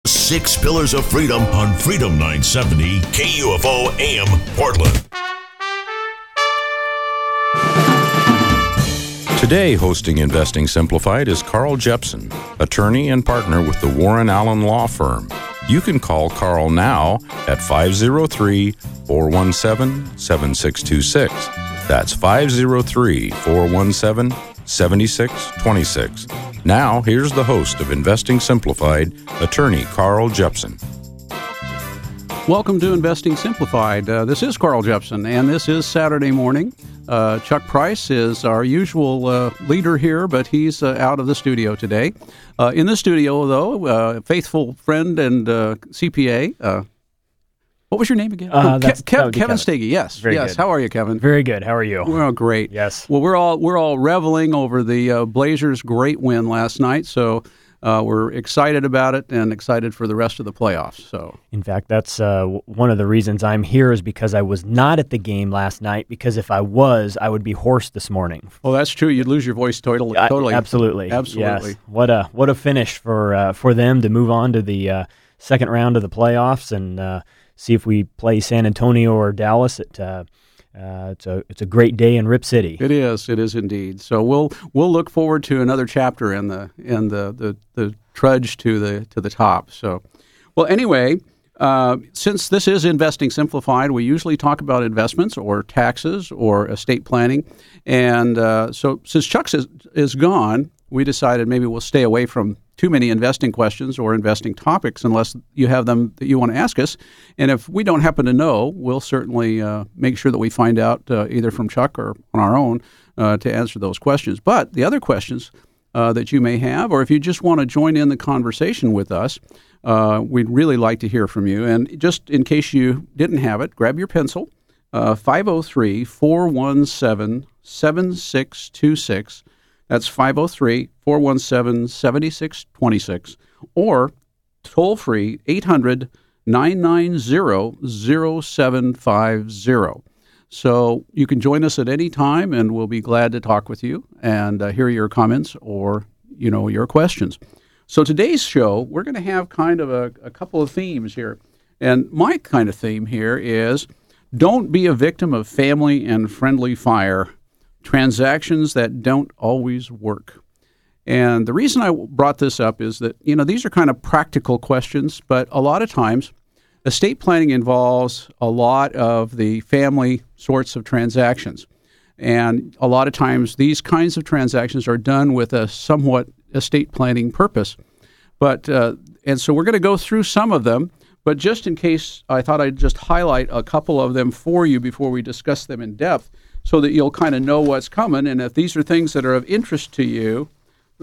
Six Pillars of Freedom on Freedom 970 KUFO AM Portland. Today, hosting Investing Simplified is Carl Jepson, attorney and partner with the Warren Allen Law Firm. You can call Carl now at 503-417-7626. That's 503-417-7626. Now, here's the host of Investing Simplified, attorney Carl Jepson. Welcome to Investing Simplified. This is Carl Jepson, and this is Saturday morning. Chuck Price is our usual leader here, but he's out of the studio today. In the studio, though, faithful friend and CPA. What was your name again? Kevin Steggy. Yes. Very yes. Good. How are you, Kevin? Very good. How are you? Well, great. Yes. Well, we're all reveling over the Blazers' great win last night. So we're excited about it and excited for the rest of the playoffs. So, in fact, that's one of the reasons I'm here is because I was not at the game last night. Because if I was, I would be hoarse this morning. Oh, that's true. You'd lose your voice totally. Absolutely. Absolutely. Yes. What a finish for them to move on to the second round of the playoffs and see if we play San Antonio or Dallas. It's a great day in Rip City. It is indeed. So we'll look forward to another chapter in the trudge to the top. So, well, anyway, since this is Investing Simplified, we usually talk about investments or taxes or estate planning, and so since Chuck is gone, we decided maybe we'll stay away from too many investing questions or investing topics unless you have them that you want to ask us. And if we don't happen to know, we'll certainly make sure that we find out either from Chuck or on our own to answer those questions. But the other questions that you may have, or if you just want to join in the conversation with us, we'd really like to hear from you. And just in case you didn't have it, grab your pencil, 503-417-7626. That's 503-417-7626, or toll-free 800-990-0750. So you can join us at any time, and we'll be glad to talk with you and hear your comments or, your questions. So today's show, we're going to have kind of a couple of themes here. And my kind of theme here is don't be a victim of family and friendly fire. Transactions that don't always work. And the reason I brought this up is that, these are kind of practical questions, but a lot of times estate planning involves a lot of the family sorts of transactions. And a lot of times these kinds of transactions are done with a somewhat estate planning purpose. But and so we're going to go through some of them, but just in case, I thought I'd just highlight a couple of them for you before we discuss them in depth, so that you'll kind of know what's coming. And if these are things that are of interest to you,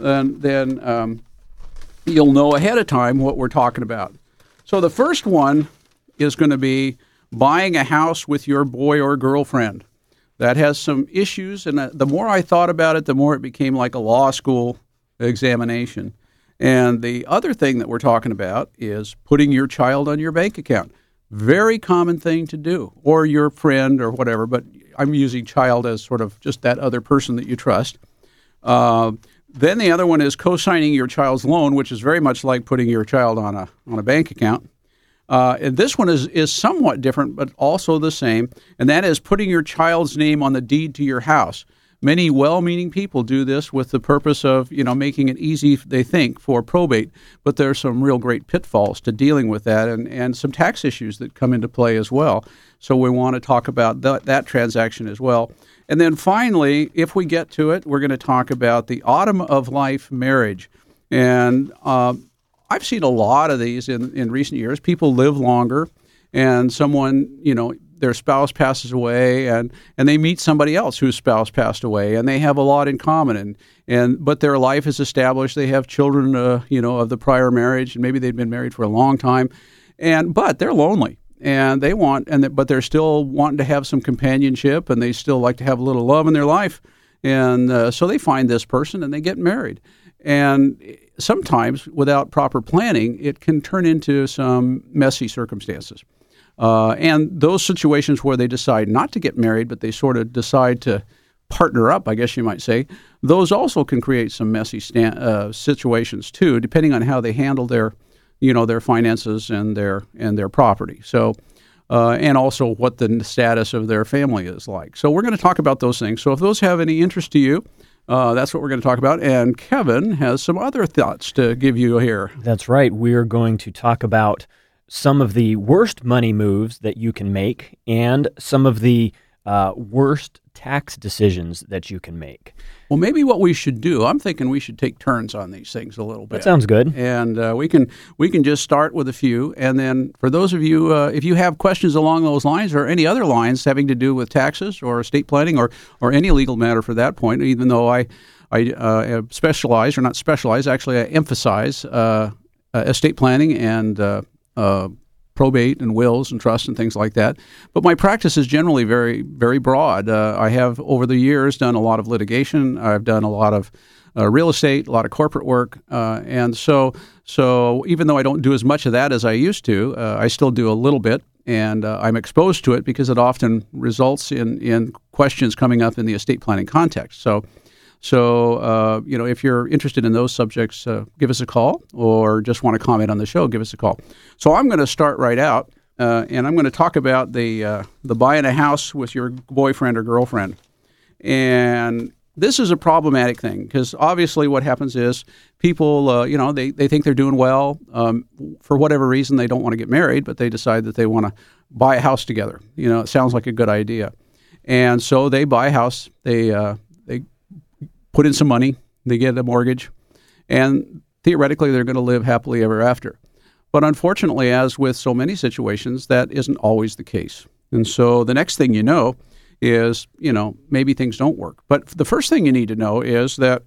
then you'll know ahead of time what we're talking about. So the first one is going to be buying a house with your boy or girlfriend. That has some issues, and the more I thought about it, the more it became like a law school examination. And the other thing that we're talking about is putting your child on your bank account. Very common thing to do, or your friend or whatever, but I'm using child as sort of just that other person that you trust. Then the other one is co-signing your child's loan, which is very much like putting your child on a bank account. And this one is somewhat different, but also the same, and that is putting your child's name on the deed to your house. Many well-meaning people do this with the purpose of, making it easy, they think, for probate, but there are some real great pitfalls to dealing with that and some tax issues that come into play as well. So we want to talk about that transaction as well. And then finally, if we get to it, we're going to talk about the autumn of life marriage. And I've seen a lot of these in recent years. People live longer, and someone, their spouse passes away, and they meet somebody else whose spouse passed away, and they have a lot in common, but their life is established. They have children, of the prior marriage, and maybe they've been married for a long time, but they're lonely, and but they're still wanting to have some companionship, and they still like to have a little love in their life, and so they find this person and they get married, and sometimes without proper planning, it can turn into some messy circumstances. And those situations where they decide not to get married, but they sort of decide to partner up, I guess you might say, those also can create some messy situations too, depending on how they handle their their finances and their property. So, and also what the status of their family is like. So we're going to talk about those things. So if those have any interest to you, that's what we're going to talk about. And Kevin has some other thoughts to give you here. That's right. We're going to talk about some of the worst money moves that you can make and some of the worst tax decisions that you can make. Well, maybe what we should do, I'm thinking we should take turns on these things a little bit. That sounds good. And we can just start with a few. And then for those of you, if you have questions along those lines or any other lines having to do with taxes or estate planning or any legal matter for that point, even though I specialize, or not specialize, actually I emphasize estate planning and probate and wills and trusts and things like that. But my practice is generally very, very broad. I have, over the years, done a lot of litigation. I've done a lot of real estate, a lot of corporate work. And so even though I don't do as much of that as I used to, I still do a little bit. And I'm exposed to it because it often results in questions coming up in the estate planning context. So, if you're interested in those subjects, give us a call, or just want to comment on the show, give us a call. So I'm going to start right out, and I'm going to talk about the buying a house with your boyfriend or girlfriend. And this is a problematic thing because obviously what happens is people, they think they're doing well. For whatever reason, they don't want to get married, but they decide that they want to buy a house together. It sounds like a good idea. And so they buy a house. They put in some money, they get a mortgage, and theoretically they're going to live happily ever after. But unfortunately, as with so many situations, that isn't always the case. And so the next thing you know is, maybe things don't work. But the first thing you need to know is that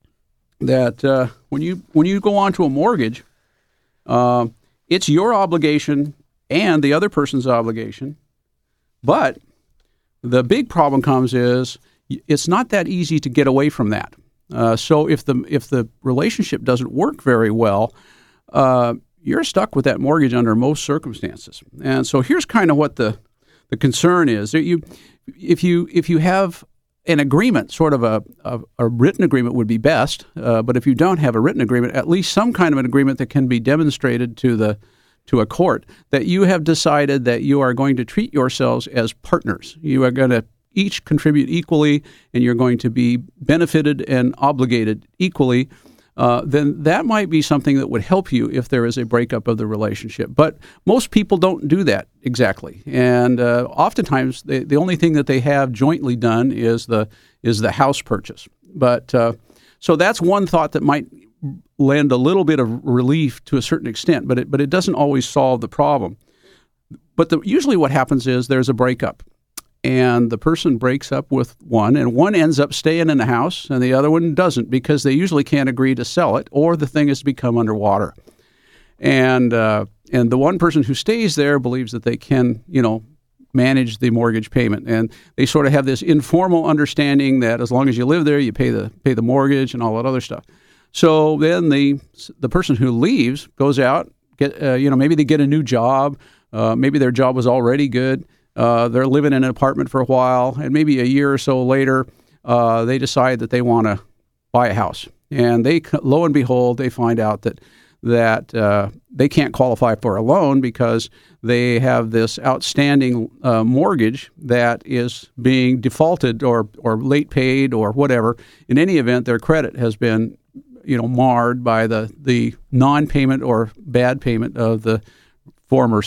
when you go onto a mortgage, it's your obligation and the other person's obligation. But the big problem comes is it's not that easy to get away from that. So if the relationship doesn't work very well, you're stuck with that mortgage under most circumstances. And so here's kind of what the concern is. If you have an agreement, sort of a written agreement would be best. But if you don't have a written agreement, at least some kind of an agreement that can be demonstrated to a court that you have decided that you are going to treat yourselves as partners. You are going to each contribute equally, and you're going to be benefited and obligated equally, then that might be something that would help you if there is a breakup of the relationship. But most people don't do that exactly, and oftentimes the only thing that they have jointly done is the house purchase. But so that's one thought that might lend a little bit of relief to a certain extent, but it doesn't always solve the problem. But usually what happens is there's a breakup. And the person breaks up with one, and one ends up staying in the house, and the other one doesn't because they usually can't agree to sell it, or the thing has become underwater. And the one person who stays there believes that they can, manage the mortgage payment, and they sort of have this informal understanding that as long as you live there, you pay the mortgage and all that other stuff. So then the person who leaves goes out, maybe they get a new job, maybe their job was already good. They're living in an apartment for a while, and maybe a year or so later, they decide that they want to buy a house. And lo and behold, they find out that they can't qualify for a loan because they have this outstanding mortgage that is being defaulted or late paid or whatever. In any event, their credit has been marred by the non-payment or bad payment of the former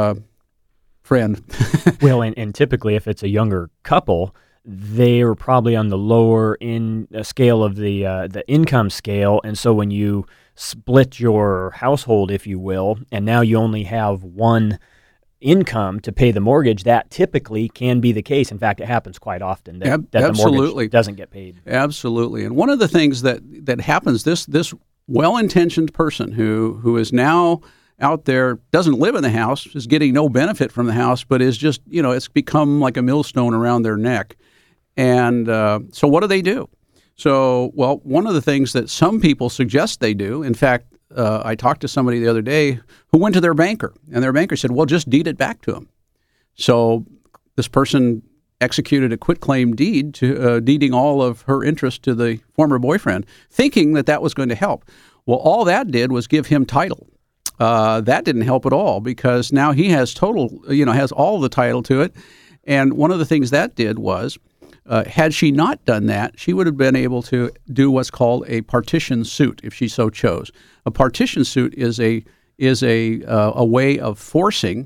friend. Well, and typically if it's a younger couple, they are probably on the lower scale of the income scale, and so when you split your household, if you will, and now you only have one income to pay the mortgage, that typically can be the case. In fact, it happens quite often that the mortgage doesn't get paid. Absolutely. And one of the things that happens, this well-intentioned person who is now out there, doesn't live in the house, is getting no benefit from the house, but is just, it's become like a millstone around their neck. And so what do? So, well, one of the things that some people suggest they do, in fact, I talked to somebody the other day who went to their banker, and their banker said, well, just deed it back to them. So this person executed a quitclaim deed to deeding all of her interest to the former boyfriend, thinking that was going to help. Well, all that did was give him title. that didn't help at all, because now he has has all the title to it. And one of the things that did was, had she not done that, she would have been able to do what's called a partition suit if she so chose. A partition suit is a way of forcing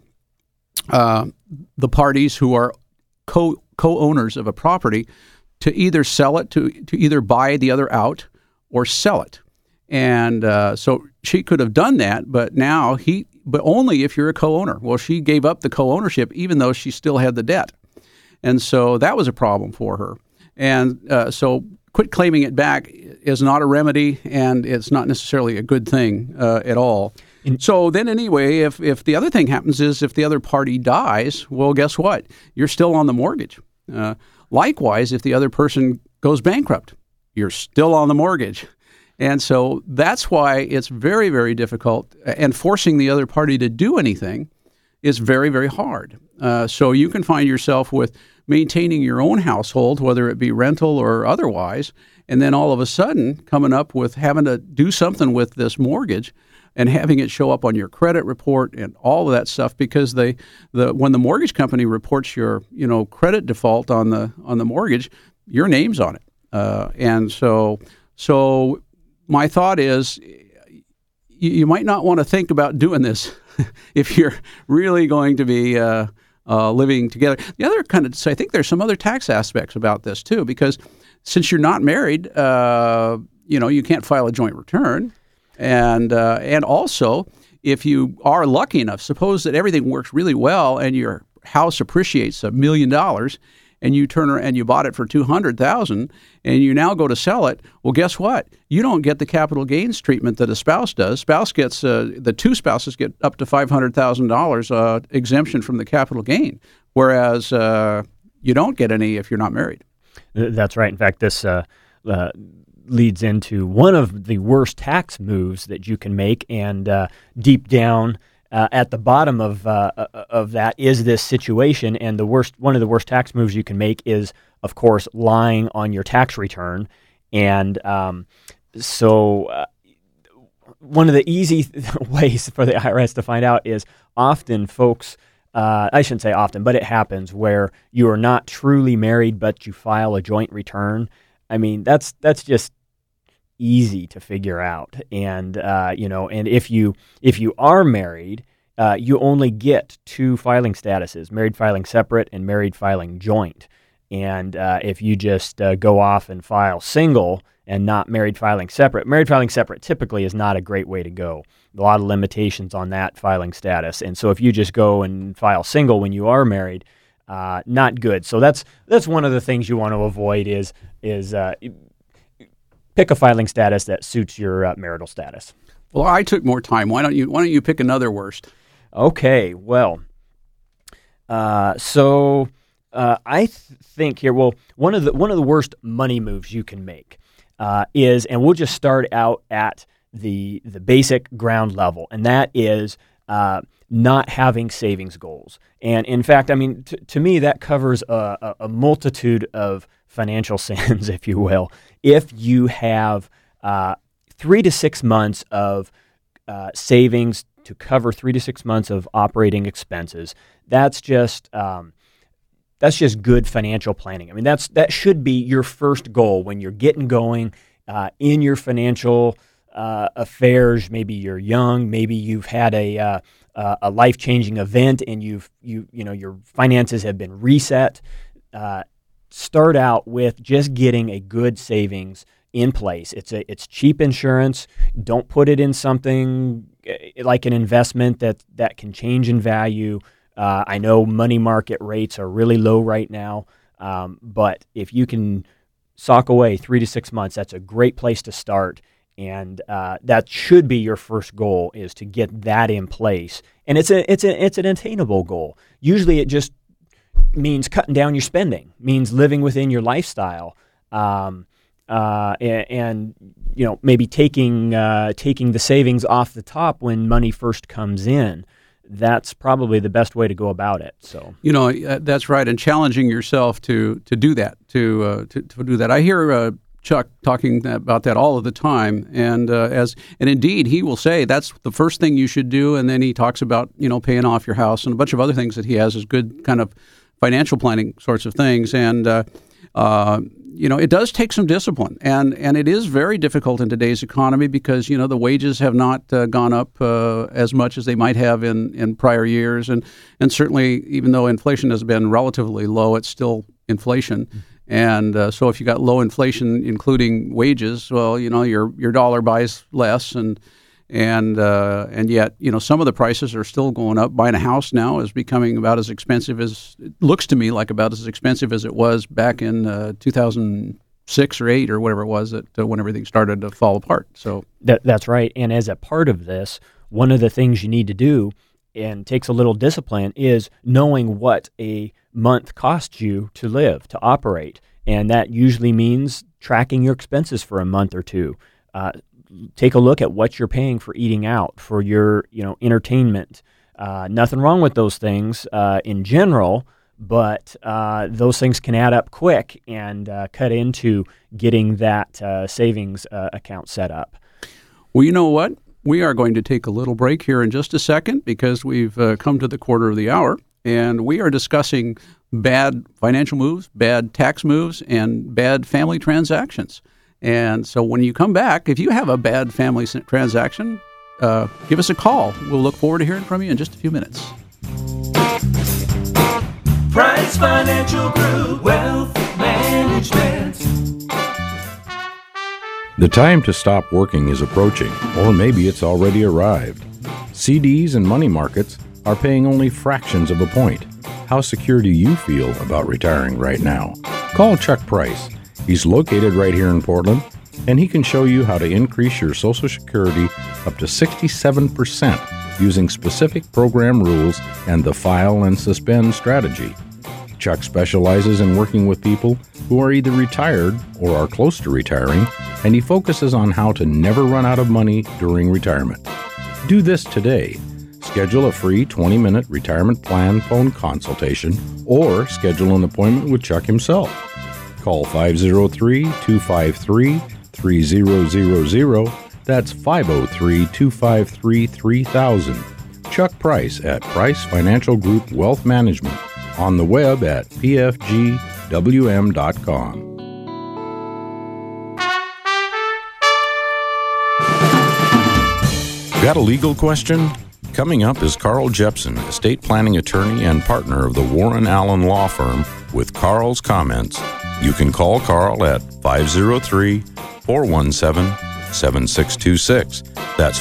the parties who are co-owners of a property to either sell it, to either buy the other out or sell it. And so she could have done that, but only if you're a co-owner. Well, she gave up the co-ownership even though she still had the debt. And so that was a problem for her. And so quit claiming it back is not a remedy, and it's not necessarily a good thing at all. So then anyway, if the other thing happens is if the other party dies, well, guess what? You're still on the mortgage. Likewise, if the other person goes bankrupt, you're still on the mortgage. And so that's why it's very, very difficult, and forcing the other party to do anything is very, very hard. So you can find yourself with maintaining your own household, whether it be rental or otherwise, and then all of a sudden coming up with having to do something with this mortgage and having it show up on your credit report and all of that stuff, because when the mortgage company reports your credit default on the mortgage, your name's on it. And so my thought is, you might not want to think about doing this if you're really going to be living together. The other so I think there's some other tax aspects about this too, because since you're not married, you can't file a joint return, and also if you are lucky enough, suppose that everything works really well and your house appreciates $1 million, and you turn around and you bought it for $200,000, and you now go to sell it. Well, guess what? You don't get the capital gains treatment that a spouse does. Spouse gets the two spouses get up to $500,000 exemption from the capital gain, whereas you don't get any if you're not married. That's right. In fact, this leads into one of the worst tax moves that you can make, and deep down. At the bottom of that is this situation, and one of the worst tax moves you can make is, of course, lying on your tax return. And so one of the easy ways for the IRS to find out is often folks, I shouldn't say often, but it happens where you are not truly married, but you file a joint return. I mean, that's just easy to figure out, and and if you are married, you only get two filing statuses: married filing separate and married filing joint. And if you just go off and file single and not married filing separate typically is not a great way to go. A lot of limitations on that filing status, and so if you just go and file single when you are married, not good. So that's one of the things you want to avoid is pick a filing status that suits your marital status. Well, I took more time. Why don't you pick another worst? Okay, well, so I think here. Well, one of the worst money moves you can make is, and we'll just start out at the basic ground level, and that is not having savings goals. And in fact, I mean, to me, that covers a multitude of financial sins, if you will. If you have 3 to 6 months of savings to cover 3 to 6 months of operating expenses, that's just good financial planning. I mean, that should be your first goal when you're getting going in your financial affairs. Maybe you're young, maybe you've had a life-changing event, and your finances have been reset. Start out with just getting a good savings in place. It's cheap insurance. Don't put it in something like an investment that can change in value. I know money market rates are really low right now, but if you can sock away 3 to 6 months, that's a great place to start. And that should be your first goal, is to get that in place. And it's an attainable goal. Usually, it just means cutting down your spending, means living within your lifestyle, and maybe taking the savings off the top when money first comes in. That's probably the best way to go about it. So that's right, and challenging yourself to do that. To do that, I hear Chuck talking about that all of the time, and indeed he will say that's the first thing you should do, and then he talks about paying off your house and a bunch of other things that he has as good kind of financial planning sorts of things, and it does take some discipline, and it is very difficult in today's economy because the wages have not gone up as much as they might have in prior years, and certainly even though inflation has been relatively low, it's still inflation. And so if you got low inflation, including wages, well, your dollar buys less, and yet some of the prices are still going up. Buying a house now is becoming about as expensive as it looks to me like about as expensive as it was back in 2006 or 8 or whatever it was when everything started to fall apart. So that's right. And as a part of this, one of the things you need to do, and takes a little discipline, is knowing what a month costs you to live, to operate. And that usually means tracking your expenses for a month or two. Take a look at what you're paying for eating out, for your entertainment. Nothing wrong with those things in general, but those things can add up quick and cut into getting that savings account set up. Well, you know what? We are going to take a little break here in just a second because we've come to the quarter of the hour, and we are discussing bad financial moves, bad tax moves, and bad family transactions. And so when you come back, if you have a bad family transaction, give us a call. We'll look forward to hearing from you in just a few minutes. Price Financial Group, Wealth Management. The time to stop working is approaching, or maybe it's already arrived. CDs and money markets are paying only fractions of a point. How secure do you feel about retiring right now? Call Chuck Price. He's located right here in Portland, and he can show you how to increase your Social Security up to 67% using specific program rules and the file and suspend strategy. Chuck specializes in working with people who are either retired or are close to retiring, and he focuses on how to never run out of money during retirement. Do this today. Schedule a free 20-minute retirement plan phone consultation or schedule an appointment with Chuck himself. Call 503-253-3000. That's 503-253-3000. Chuck Price at Price Financial Group Wealth Management. On the web at pfgwm.com. Got a legal question? Coming up is Carl Jepson, estate planning attorney and partner of the Warren Allen Law Firm, with Carl's comments. You can call Carl at 503-417-7626. That's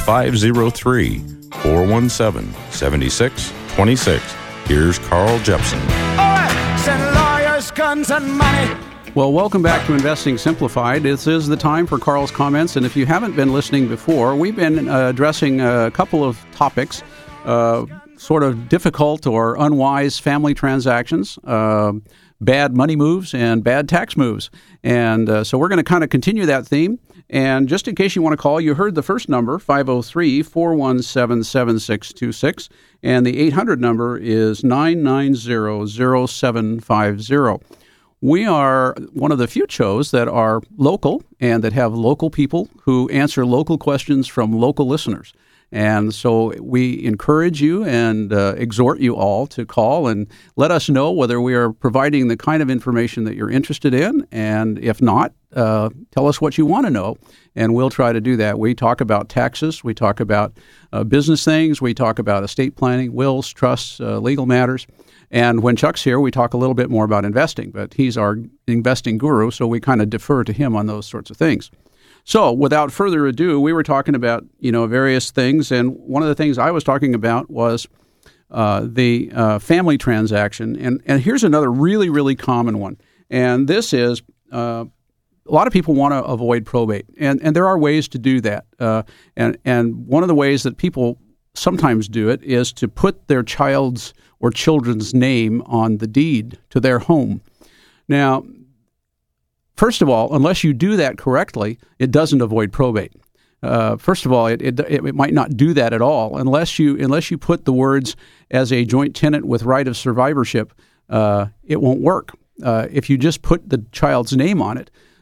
503-417-7626. Here's Carl Jepson. All right, send lawyers, guns, and money. Well, welcome back to Investing Simplified. This is the time for Carl's comments, and if you haven't been listening before, we've been addressing a couple of topics, sort of difficult or unwise family transactions, bad money moves, and bad tax moves. And so we're going to kind of continue that theme. And just in case you want to call, you heard the first number, 503-417-7626, and the 800 number is 990-0750. We are one of the few shows that are local and that have local people who answer local questions from local listeners. And so we encourage you and exhort you all to call and let us know whether we are providing the kind of information that you're interested in. And if not, tell us what you want to know, and we'll try to do that. We talk about taxes. We talk about business things. We talk about estate planning, wills, trusts, legal matters. And when Chuck's here, we talk a little bit more about investing. But he's our investing guru, so we kind of defer to him on those sorts of things. So without further ado, we were talking about, various things. And one of the things I was talking about was the family transaction. And here's another really, really common one. And this is a lot of people want to avoid probate. And there are ways to do that. And one of the ways that people sometimes do it is to put their child's or children's name on the deed to their home. Now, first of all, unless you do that correctly, it doesn't avoid probate. First of all, it might not do that at all unless you put the words as a joint tenant with right of survivorship. It won't work. If you just put the child's name on it,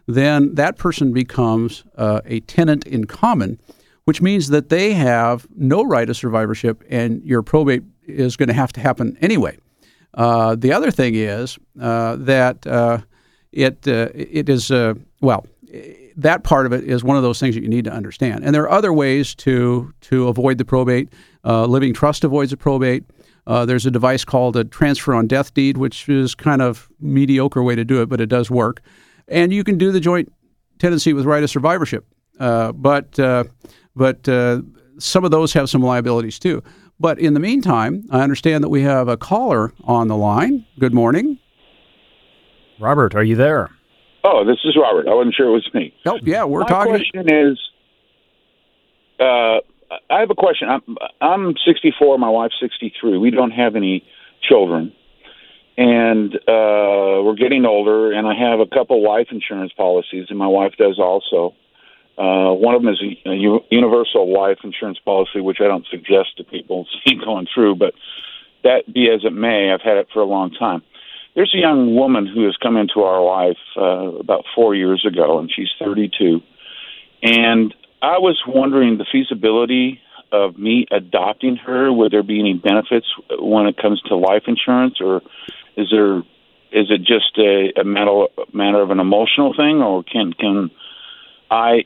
then that person becomes a tenant in common, which means that they have no right of survivorship, and your probate is going to have to happen anyway. The other thing is that it is that part of it is one of those things that you need to understand. And there are other ways to avoid the probate. Living trust avoids the probate. There's a device called a transfer on death deed, which is kind of mediocre way to do it, but it does work. And you can do the joint tenancy with right of survivorship. But some of those have some liabilities too. But in the meantime, I understand that we have a caller on the line. Good morning. Robert, are you there? Oh, this is Robert. I wasn't sure it was me. Oh, yeah, we're My talking. My question is, I have a question. I'm 64. My wife's 63. We don't have any children. And we're getting older, and I have a couple life insurance policies, and my wife does also. One of them is a universal life insurance policy, which I don't suggest to people see going through, but that be as it may, I've had it for a long time. There's a young woman who has come into our life about 4 years ago, and she's 32. And I was wondering the feasibility of me adopting her. Would there be any benefits when it comes to life insurance, or is it just a matter of an emotional thing, or can I?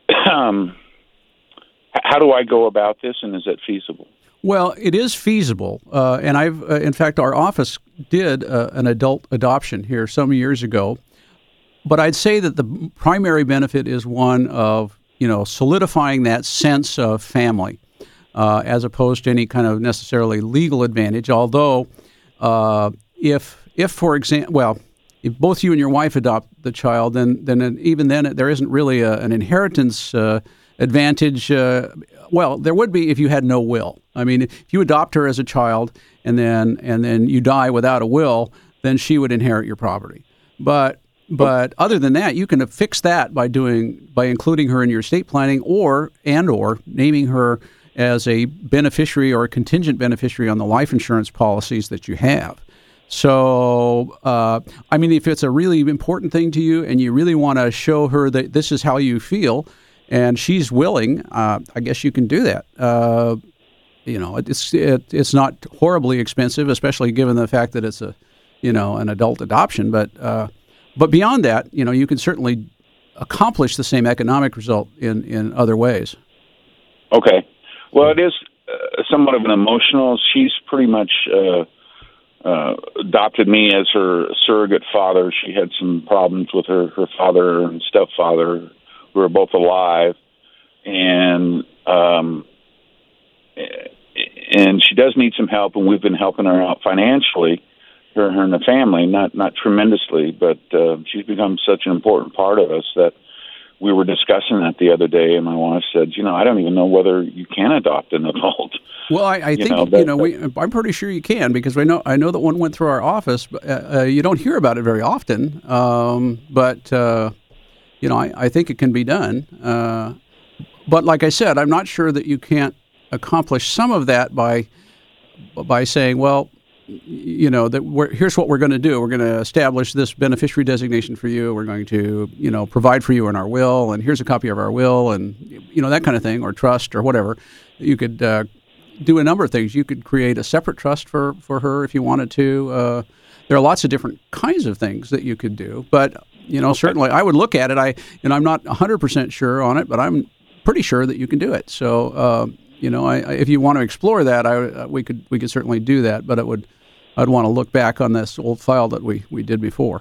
How do I go about this, and is it feasible? Well, it is feasible, and in fact, our office did an adult adoption here some years ago. But I'd say that the primary benefit is one of solidifying that sense of family, as opposed to any kind of necessarily legal advantage. Although, if for example, if both you and your wife adopt the child, then even then there isn't really an inheritance advantage. Well, there would be if you had no will. I mean, if you adopt her as a child and then you die without a will, then she would inherit your property. But other than that, you can fix that by including her in your estate planning or naming her as a beneficiary or a contingent beneficiary on the life insurance policies that you have. So, if it's a really important thing to you and you really want to show her that this is how you feel, and she's willing, I guess you can do that. It's not horribly expensive, especially given the fact that it's an adult adoption. But beyond that, you can certainly accomplish the same economic result in other ways. Okay. Well, it is somewhat of an emotional. She's pretty much adopted me as her surrogate father. She had some problems with her father and stepfather, who are both alive, and she does need some help, and we've been helping her out financially, her and the family, not tremendously, but she's become such an important part of us that we were discussing that the other day, and my wife said, I don't even know whether you can adopt an adult. Well, I think I'm pretty sure you can, because I know that one went through our office. But, you don't hear about it very often, but I think it can be done. But like I said, I'm not sure that you can't accomplish some of that by saying, well, here's what we're going to do. We're going to establish this beneficiary designation for you. We're going to, provide for you in our will, and here's a copy of our will, and that kind of thing, or trust, or whatever. You could do a number of things. You could create a separate trust for her if you wanted to. There are lots of different kinds of things that you could do, but certainly I would look at it. I'm not 100% sure on it, but I'm pretty sure that you can do it. So if you want to explore that, we could certainly do that, but I'd want to look back on this old file that we did before.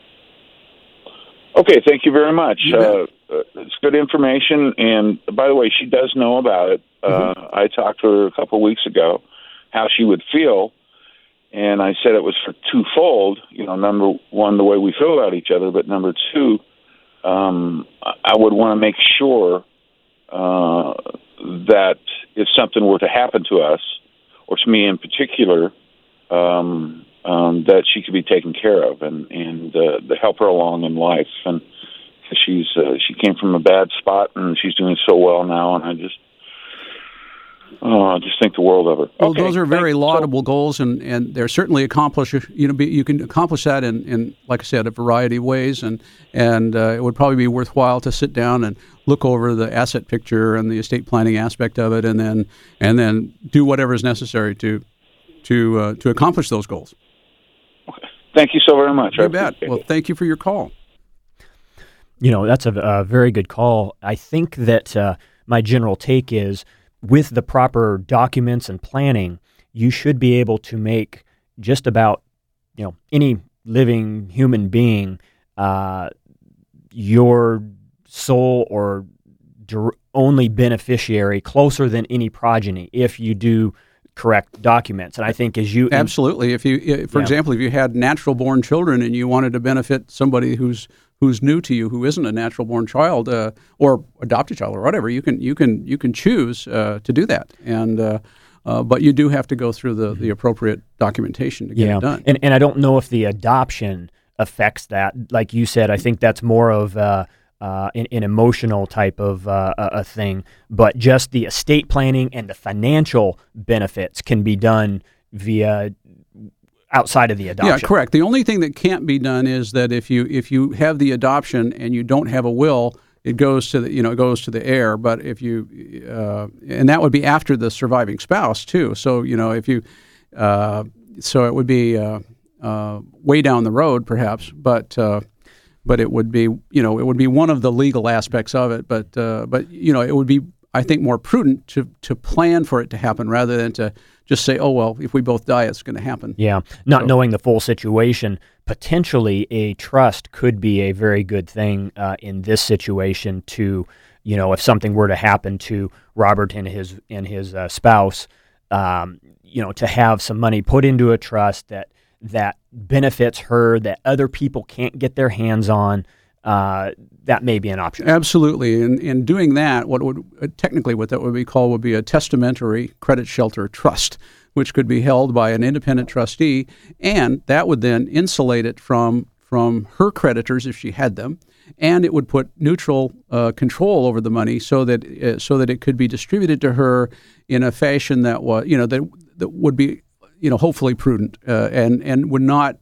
Okay, thank you very much. It's good information, and by the way, she does know about it. I talked to her a couple of weeks ago, how she would feel, and I said it was for twofold. Number one, the way we feel about each other, but number two, I would want to make sure that if something were to happen to us, or to me in particular, that she could be taken care of and to help her along in life. And she came from a bad spot, and she's doing so well now. And I just think the world of her. Well, Okay, those are very thanks. laudable goals, and they're certainly you can accomplish that in, like I said, a variety of ways, and it would probably be worthwhile to sit down and look over the asset picture and the estate planning aspect of it, and then do whatever is necessary to accomplish those goals. Thank you so very much. You I bet. appreciate Well, it. thank you for your call. That's a very good call. I think that my general take is, with the proper documents and planning, you should be able to make just about any living human being your sole or only beneficiary, closer than any progeny, if you do correct documents. And I think as you Absolutely. For example, if you had natural born children and you wanted to benefit somebody who's new to you, who isn't a natural born child or adopted child or whatever, you can choose to do that. And but you do have to go through the appropriate documentation to get it done. And I don't know if the adoption affects that. Like you said, I think that's more of an emotional type of a thing. But just the estate planning and the financial benefits can be done via outside of the adoption. Yeah, correct. The only thing that can't be done is that if you have the adoption and you don't have a will, it goes to the heir. But if you and that would be after the surviving spouse too. So if you so it would be way down the road perhaps, but it would be it would be one of the legal aspects of it. But it would be, I think, more prudent to plan for it to happen rather than to just say, oh, well, if we both die, it's going to happen. Yeah, not knowing the full situation. Potentially, a trust could be a very good thing in this situation to, if something were to happen to Robert and his spouse, to have some money put into a trust that benefits her, that other people can't get their hands on. That may be an option. Absolutely. And in doing that, what that would be called would be a testamentary credit shelter trust, which could be held by an independent trustee, and that would then insulate it from her creditors if she had them, and it would put neutral control over the money so that it could be distributed to her in a fashion that was that would be hopefully prudent and would not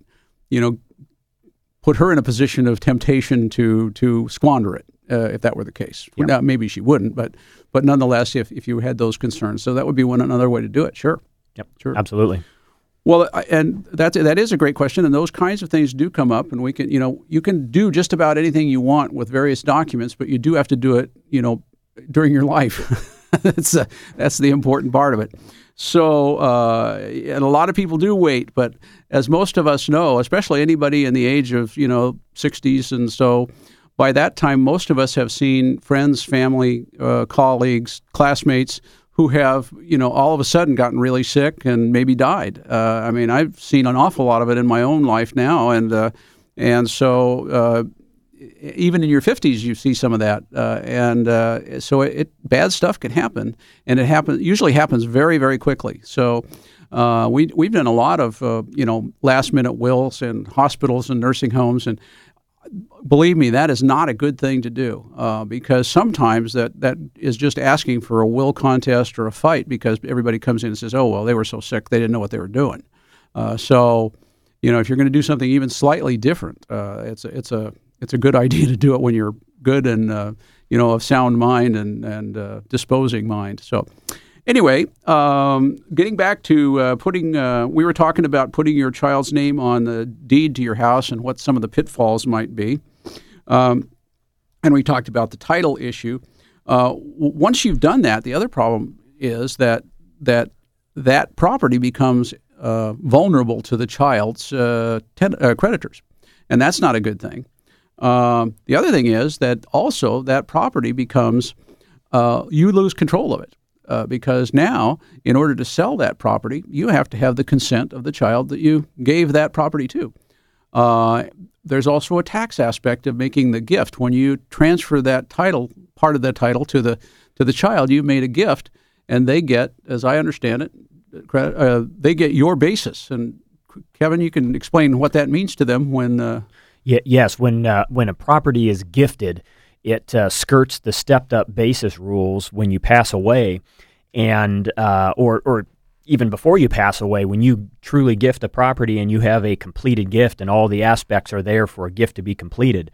put her in a position of temptation to squander it, if that were the case. Yeah. Now, maybe she wouldn't, but nonetheless, if you had those concerns. So that would be another way to do it, sure. Yep, sure. Absolutely. Well, and that is a great question, and those kinds of things do come up, and we can, you can do just about anything you want with various documents, but you do have to do it, during your life. That's the important part of it. So, and a lot of people do wait, but as most of us know, especially anybody in the age of, 60s and so, by that time, most of us have seen friends, family, colleagues, classmates who have, all of a sudden gotten really sick and maybe died. I've seen an awful lot of it in my own life now, and so even in your 50s, you see some of that, so bad stuff can happen, and it usually happens very, very quickly. So we've done a lot of last minute wills in hospitals and nursing homes, and believe me, that is not a good thing to do because sometimes that is just asking for a will contest or a fight because everybody comes in and says, oh well, they were so sick they didn't know what they were doing. So if you're going to do something even slightly different, it's a good idea to do it when you're good and of sound mind and disposing mind. So anyway, getting back to we were talking about putting your child's name on the deed to your house and what some of the pitfalls might be, and we talked about the title issue. Once you've done that, the other problem is that property becomes vulnerable to the child's creditors, and that's not a good thing. The other thing is that also that property becomes, you lose control of it because now, in order to sell that property, you have to have the consent of the child that you gave that property to. There's also a tax aspect of making the gift. When you transfer that title, part of that title to the child, you've made a gift, and they get, as I understand it, they get your basis. And Kevin, you can explain what that means to them when. Yes, when a property is gifted, it skirts the stepped-up basis rules when you pass away, and or even before you pass away, when you truly gift a property and you have a completed gift and all the aspects are there for a gift to be completed,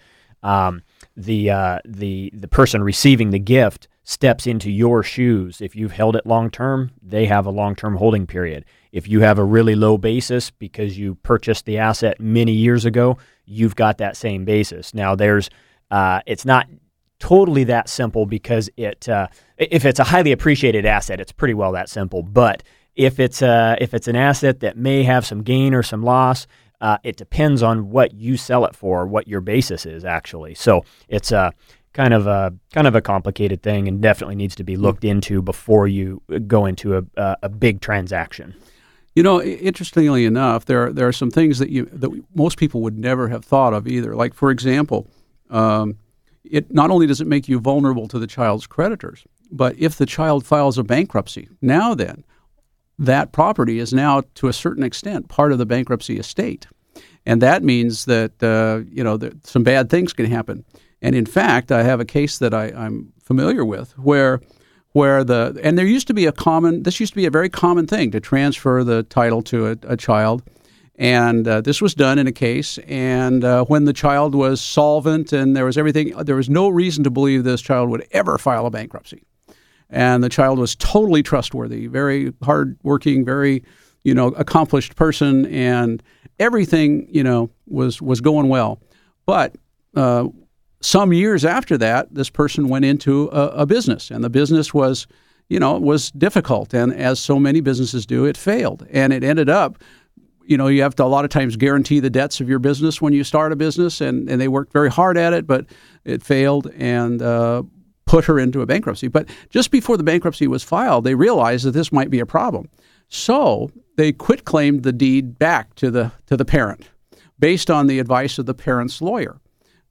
the person receiving the gift steps into your shoes. If you've held it long term, they have a long term holding period. If you have a really low basis because you purchased the asset many years ago, you've got that same basis. Now it's not totally that simple because if it's a highly appreciated asset, it's pretty well that simple. But if it's an asset that may have some gain or some loss, it depends on what you sell it for, what your basis is actually. So it's kind of a complicated thing, and definitely needs to be looked into before you go into a big transaction. Interestingly enough, there are some things that most people would never have thought of either. Like, for example, it not only does it make you vulnerable to the child's creditors, but if the child files a bankruptcy, now then, that property is now, to a certain extent, part of the bankruptcy estate. And that means that, that some bad things can happen. And in fact, I have a case that I'm familiar with where there used to be this used to be a very common thing to transfer the title to a child. And this was done in a case, and when the child was solvent and there was no reason to believe this child would ever file a bankruptcy. And the child was totally trustworthy, very hardworking, very, accomplished person, and everything, was going well. But some years after that, this person went into a business, and the business was difficult. And as so many businesses do, it failed. And it ended up, you have to a lot of times guarantee the debts of your business when you start a business, and they worked very hard at it, but it failed and put her into a bankruptcy. But just before the bankruptcy was filed, they realized that this might be a problem. So they quitclaimed the deed back to the parent based on the advice of the parent's lawyer.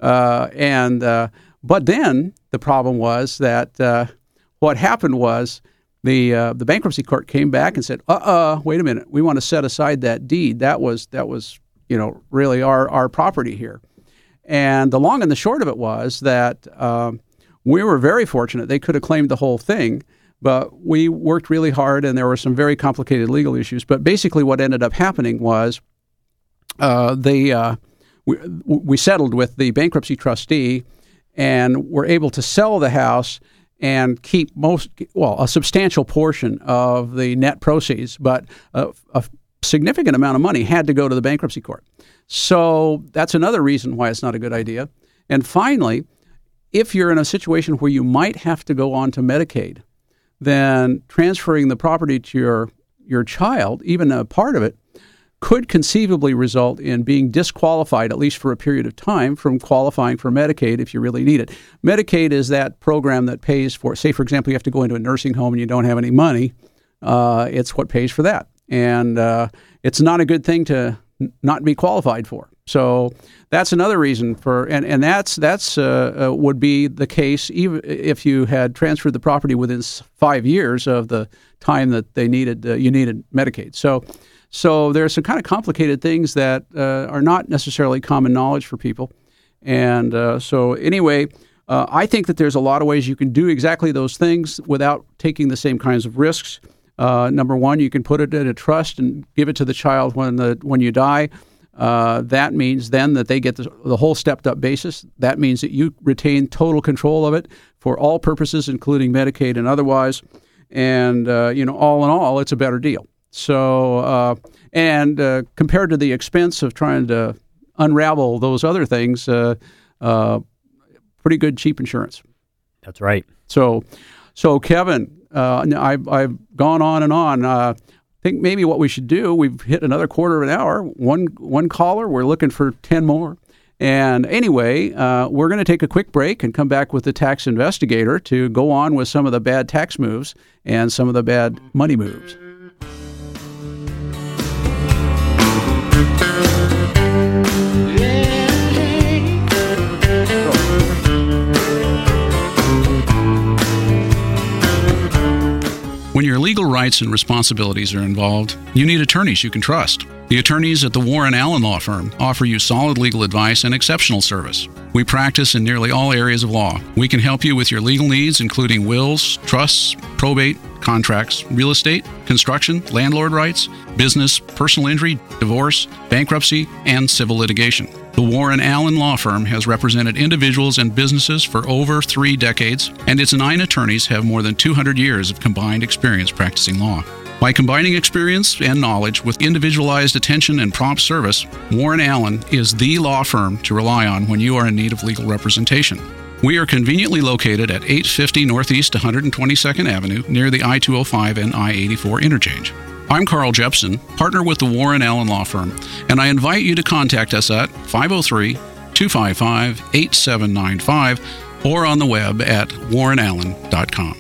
But then the problem was that what happened was the bankruptcy court came back and said, wait a minute, we want to set aside that deed. That was really our property here. And the long and the short of it was that we were very fortunate. They could have claimed the whole thing, but we worked really hard, and there were some very complicated legal issues. But basically what ended up happening was we settled with the bankruptcy trustee and were able to sell the house and keep a substantial portion of the net proceeds, but a significant amount of money had to go to the bankruptcy court. So that's another reason why it's not a good idea. And finally, if you're in a situation where you might have to go on to Medicaid, then transferring the property to your child, even a part of it, could conceivably result in being disqualified, at least for a period of time, from qualifying for Medicaid if you really need it. Medicaid is that program that pays for, say, for example, you have to go into a nursing home and you don't have any money. It's what pays for that. And it's not a good thing to not be qualified for. So that's another reason and that's would be the case even if you had transferred the property within 5 years of the time that you needed Medicaid. So there are some kind of complicated things that are not necessarily common knowledge for people. And so anyway, I think that there's a lot of ways you can do exactly those things without taking the same kinds of risks. Number one, you can put it in a trust and give it to the child when you die. That means then that they get the whole stepped-up basis. That means that you retain total control of it for all purposes, including Medicaid and otherwise. And, all in all, it's a better deal. So, compared to the expense of trying to unravel those other things, pretty good cheap insurance. That's right. So Kevin, I've gone on and on. I think maybe what we should do, we've hit another quarter of an hour. One caller, we're looking for 10 more. And anyway, we're going to take a quick break and come back with the tax investigator to go on with some of the bad tax moves and some of the bad money moves. When your legal rights and responsibilities are involved, you need attorneys you can trust. The attorneys at the Warren Allen Law Firm offer you solid legal advice and exceptional service. We practice in nearly all areas of law. We can help you with your legal needs, including wills, trusts, probate, contracts, real estate, construction, landlord rights, business, personal injury, divorce, bankruptcy, and civil litigation. The Warren Allen Law Firm has represented individuals and businesses for over 3 decades, and its 9 attorneys have more than 200 years of combined experience practicing law. By combining experience and knowledge with individualized attention and prompt service, Warren Allen is the law firm to rely on when you are in need of legal representation. We are conveniently located at 850 Northeast 122nd Avenue near the I-205 and I-84 interchange. I'm Carl Jepson, partner with the Warren Allen Law Firm, and I invite you to contact us at 503-255-8795 or on the web at warrenallen.com.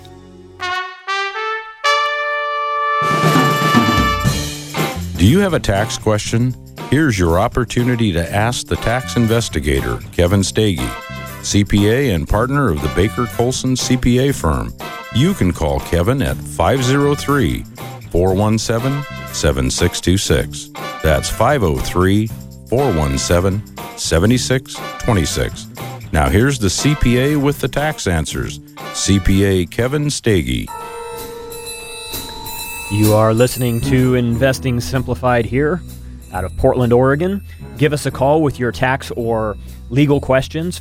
Do you have a tax question? Here's your opportunity to ask the tax investigator, Kevin Stege, CPA and partner of the Baker Colson CPA firm. You can call Kevin at 503-417-7626. That's 503-417-7626. Now here's the CPA with the tax answers, CPA Kevin Stege. You are listening to Investing Simplified here out of Portland, Oregon. Give us a call with your tax or legal questions,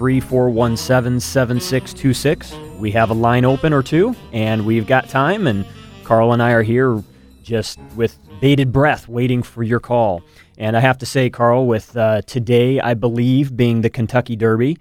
503-417-7626. We have a line open or two, and we've got time, and Carl and I are here just with bated breath waiting for your call. And I have to say, Carl, with today, I believe, being the Kentucky Derby,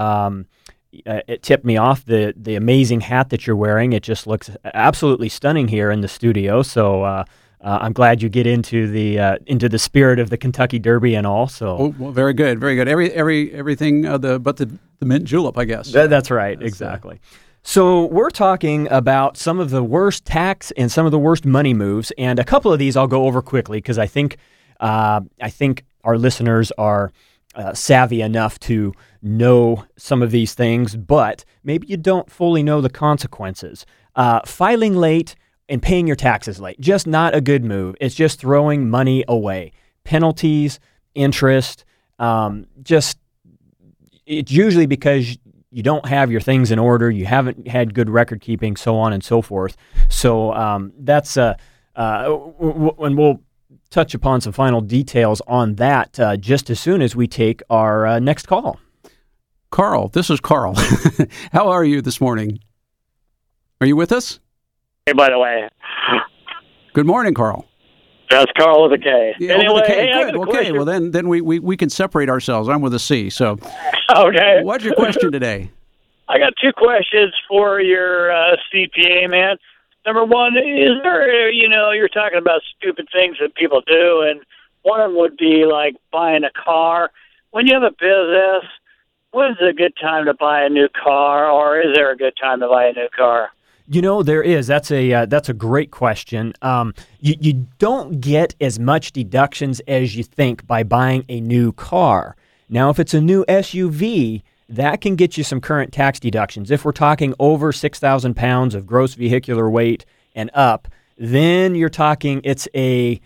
it tipped me off the amazing hat that you're wearing. It just looks absolutely stunning here in the studio. So I'm glad you get into the spirit of the Kentucky Derby and all. So well, very good, very good. Everything but the mint julep, I guess. That's right, exactly. So we're talking about some of the worst tax and some of the worst money moves, and a couple of these I'll go over quickly because I think our listeners are savvy enough to know some of these things, but maybe you don't fully know the consequences. Filing late and paying your taxes late, just not a good move. It's just throwing money away. Penalties, interest, it's usually because you don't have your things in order, you haven't had good record keeping, so on and so forth. So that's and we'll touch upon some final details on that just as soon as we take our next call. Carl, this is Carl. How are you this morning? Are you with us? Hey, by the way. Good morning, Carl. That's Carl with a K. Yeah, anyway, with a K. hey, Good. Okay, well then we can separate ourselves. I'm with a C. So, okay. What's your question today? I got 2 questions for your CPA, man. Number one, is there, you're talking about stupid things that people do, and one of them would be like buying a car. When you have a business, when's a good time to buy a new car, or is there a good time to buy a new car? There is. That's a great question. You don't get as much deductions as you think by buying a new car. Now, if it's a new SUV, that can get you some current tax deductions. If we're talking over 6,000 pounds of gross vehicular weight and up, then you're talking they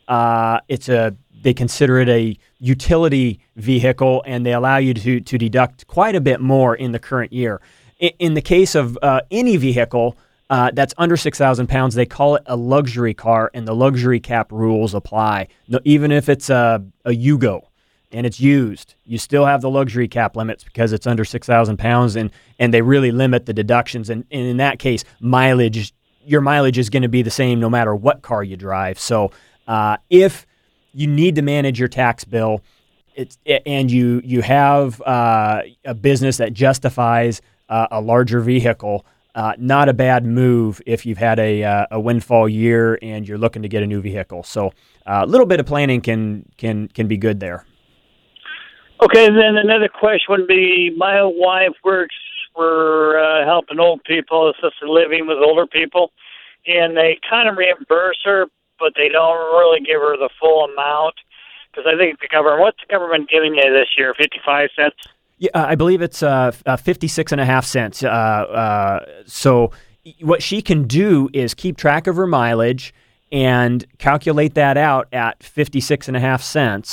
consider it a utility vehicle, and they allow you to deduct quite a bit more in the current year. In the case of any vehicle that's under 6,000 pounds, they call it a luxury car, and the luxury cap rules apply. No, even if it's a Yugo and it's used, you still have the luxury cap limits because it's under 6,000 pounds, and they really limit the deductions. And in that case, your mileage is going to be the same no matter what car you drive. So if you need to manage your tax bill, and you have a business that justifies a larger vehicle, not a bad move if you've had a windfall year and you're looking to get a new vehicle. So a little bit of planning can be good there. Okay, then another question would be, my wife works for helping old people, assisted living with older people, and they kind of reimburse her, but they don't really give her the full amount, because I think what's the government giving you this year, 55 cents? Yeah, I believe it's 56.5 cents. So what she can do is keep track of her mileage and calculate that out at 56.5 cents.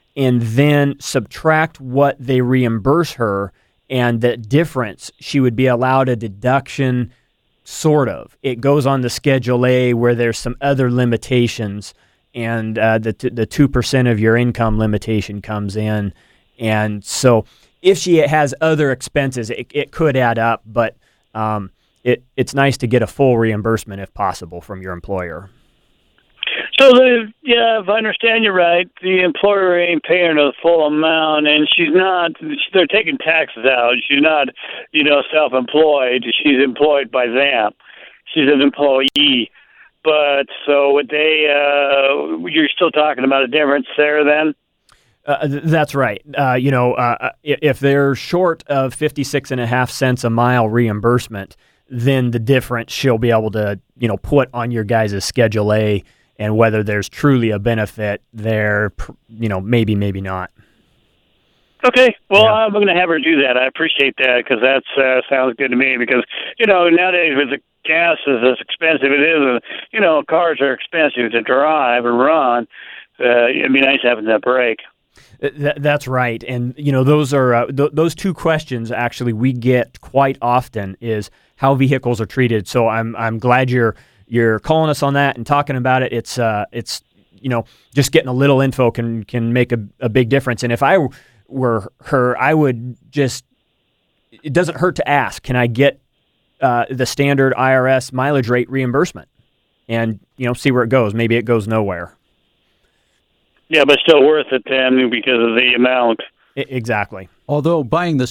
and then subtract what they reimburse her, and the difference, she would be allowed a deduction, sort of. It goes on the Schedule A where there's some other limitations, and the 2% of your income limitation comes in. And so if she has other expenses, it could add up, but it's nice to get a full reimbursement if possible from your employer. So, if I understand you right, the employer ain't paying her the full amount, and they're taking taxes out. She's not, self-employed. She's employed by them. She's an employee. But so would they, you're still talking about a difference there then? That's right. If they're short of 56.5 cents a mile reimbursement, then the difference she'll be able to, put on your guys' Schedule A, and whether there's truly a benefit there, maybe not. Okay. Well, yeah. I'm going to have her do that. I appreciate that because that sounds good to me because, nowadays with the gas is as expensive it is, and, cars are expensive to drive or run. It'd be nice having that break. That's right. And, those are those two questions actually we get quite often is how vehicles are treated. So I'm glad you're calling us on that and talking about it. It's just getting a little info can make a big difference. And if I were her, I would it doesn't hurt to ask, can I get the standard IRS mileage rate reimbursement? And, see where it goes. Maybe it goes nowhere. Yeah, but still worth it then because of the amount. Exactly. Although buying the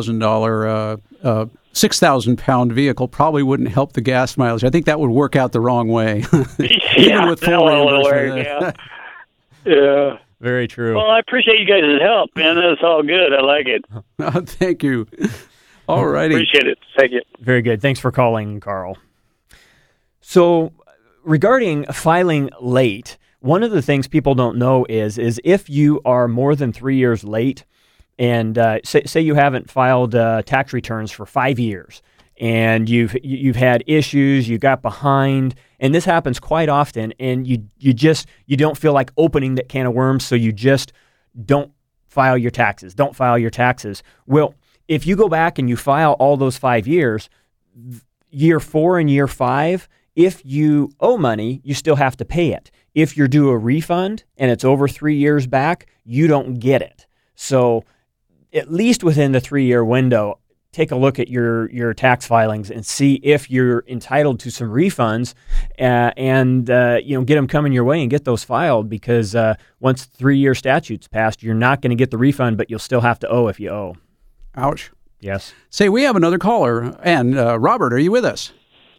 $6,000 vehicle probably wouldn't help the gas mileage. I think that would work out the wrong way. Even with full reimbursement. Yeah. Very true. Well, I appreciate you guys' help, man. That's all good. I like it. Thank you. All righty. Appreciate it. Thank you. Very good. Thanks for calling, Carl. So regarding filing late, one of the things people don't know is if you are more than 3 years late, and say you haven't filed tax returns for 5 years, and you've had issues, you got behind, and this happens quite often, and you don't feel like opening that can of worms, so you just don't file your taxes. Don't file your taxes. Well, if you go back and you file all those 5 years, year 4 and year 5, if you owe money, you still have to pay it. If you're due a refund and it's over 3 years back, you don't get it. So at least within the 3-year window, take a look at your tax filings and see if you're entitled to some refunds and get them coming your way and get those filed because once 3-year statute's passed, you're not going to get the refund, but you'll still have to owe if you owe. Ouch. Yes. Say, we have another caller. And Robert, are you with us?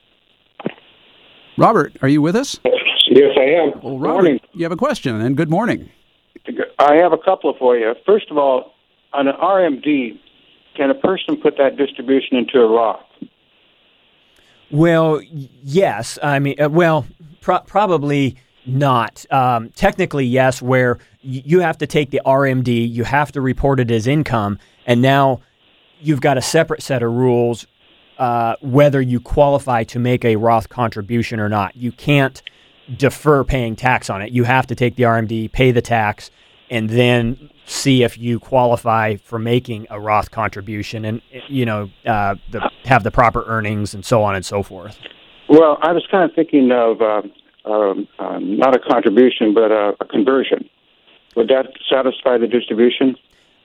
Robert, are you with us? Yes, I am. Well, Robert, morning. You have a question, and good morning. I have a couple for you. First of all, on an RMD, can a person put that distribution into a Roth? Well, yes. I mean, probably not. Technically, yes, where you have to take the RMD, you have to report it as income, and now you've got a separate set of rules whether you qualify to make a Roth contribution or not. You can't defer paying tax on it. You have to take the RMD, pay the tax, and then see if you qualify for making a Roth contribution and, have the proper earnings and so on and so forth. Well, I was kind of thinking of not a contribution, but a conversion. Would that satisfy the distribution?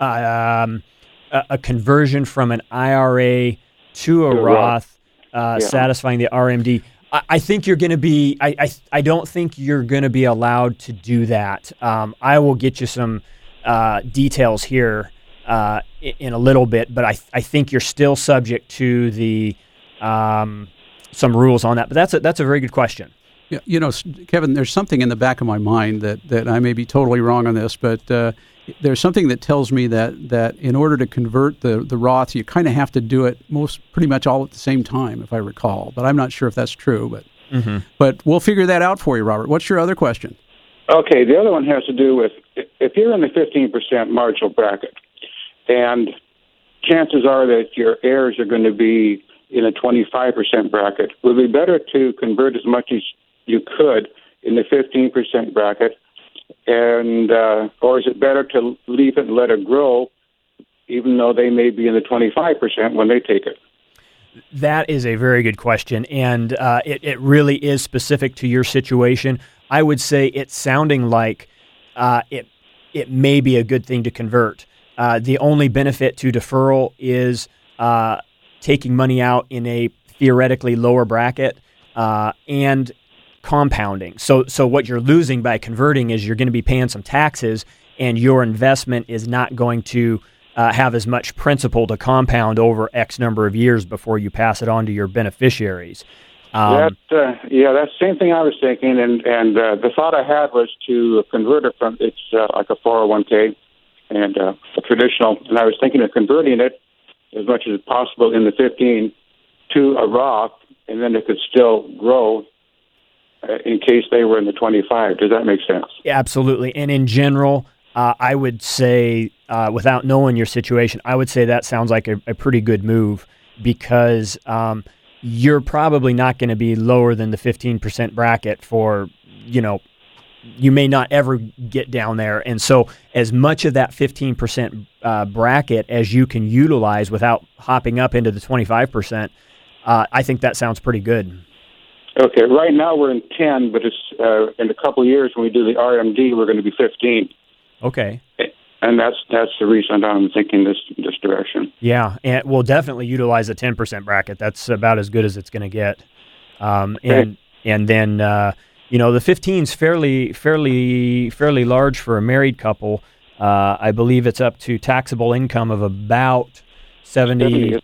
A conversion from an IRA to a Roth, satisfying the RMD. I think you're going to be. I don't think you're going to be allowed to do that. I will get you some details here in a little bit, but I think you're still subject to the some rules on that. But that's a very good question. Yeah, Kevin, there's something in the back of my mind that I may be totally wrong on this, but there's something that tells me that in order to convert the Roth, you kind of have to do it pretty much all at the same time, if I recall. But I'm not sure if that's true. But we'll figure that out for you, Robert. What's your other question? Okay, the other one has to do with if you're in the 15% marginal bracket, and chances are that your heirs are going to be in a 25% bracket, would it be better to convert as much as you could in the 15% bracket and or is it better to leave it and let it grow, even though they may be in the 25% when they take it? That is a very good question, and it really is specific to your situation. I would say it's sounding like it may be a good thing to convert. The only benefit to deferral is taking money out in a theoretically lower bracket and compounding. So what you're losing by converting is you're going to be paying some taxes, and your investment is not going to have as much principal to compound over X number of years before you pass it on to your beneficiaries. That's the same thing I was thinking, and the thought I had was to convert it from, it's like a 401k and a traditional, and I was thinking of converting it as much as possible in the 15 to a Roth, and then it could still grow in case they were in the 25. Does that make sense? Yeah, absolutely. And in general, I would say, without knowing your situation, I would say that sounds like a pretty good move, because you're probably not going to be lower than the 15% bracket for, you may not ever get down there. And so as much of that 15% bracket as you can utilize without hopping up into the 25%, I think that sounds pretty good. Okay, right now we're in 10, but it's in a couple of years when we do the RMD, we're going to be 15. Okay. And that's the reason I'm thinking this direction. Yeah, and we'll definitely utilize a 10% bracket. That's about as good as it's going to get. And then the 15's fairly large for a married couple. I believe it's up to taxable income of about 72,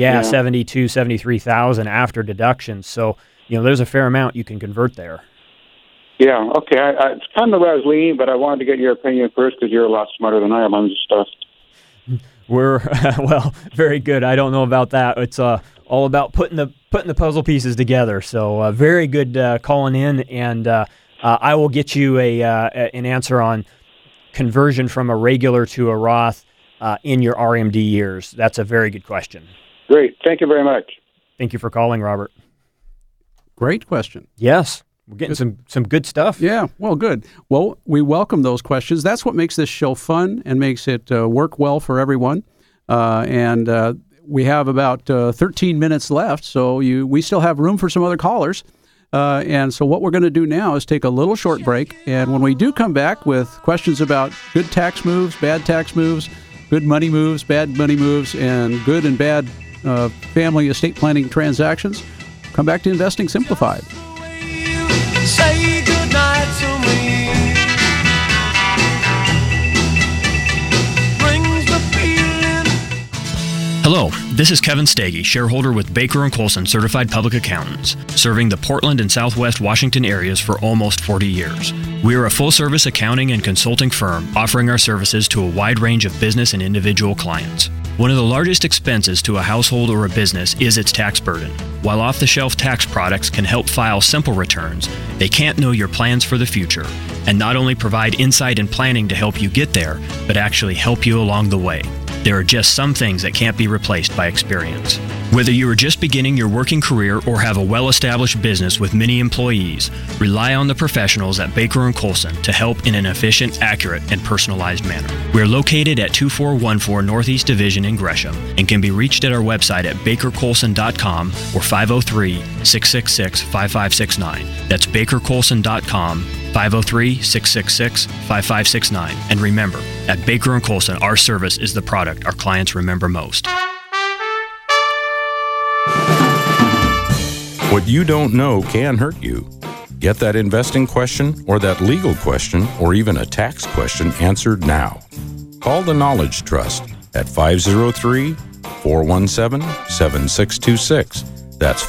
73,000 after deductions. So there's a fair amount you can convert there. Yeah, okay. It's kind of where I was leaning, but I wanted to get your opinion first because you're a lot smarter than I am on this stuff. We're very good. I don't know about that. It's all about putting the puzzle pieces together. So very good calling in, and I will get you an answer on conversion from a regular to a Roth in your RMD years. That's a very good question. Great. Thank you very much. Thank you for calling, Robert. Great question. Yes. We're getting some good stuff. Yeah, well, good. Well, we welcome those questions. That's what makes this show fun and makes it work well for everyone. And we have about 13 minutes left, so we still have room for some other callers. And so what we're going to do now is take a little short break. And when we do come back with questions about good tax moves, bad tax moves, good money moves, bad money moves, and good and bad family estate planning transactions, come back to Investing Simplified. Say goodnight to me. Brings the feeling. Hello, this is Kevin Stagey, shareholder with Baker & Colson Certified Public Accountants, serving the Portland and Southwest Washington areas for almost 40 years. We are a full-service accounting and consulting firm offering our services to a wide range of business and individual clients. One of the largest expenses to a household or a business is its tax burden. While off-the-shelf tax products can help file simple returns, they can't know your plans for the future and not only provide insight and planning to help you get there, but actually help you along the way. There are just some things that can't be replaced by experience. Whether you are just beginning your working career or have a well-established business with many employees, rely on the professionals at Baker & Colson to help in an efficient, accurate, and personalized manner. We are located at 2414 Northeast Division in Gresham and can be reached at our website at bakercolson.com or 503-666-5569. That's bakercolson.com, 503-666-5569. And remember, at Baker & Colson, our service is the product our clients remember most. What you don't know can hurt you. Get that investing question or that legal question or even a tax question answered now. Call the Knowledge Trust at 503-417-7626. That's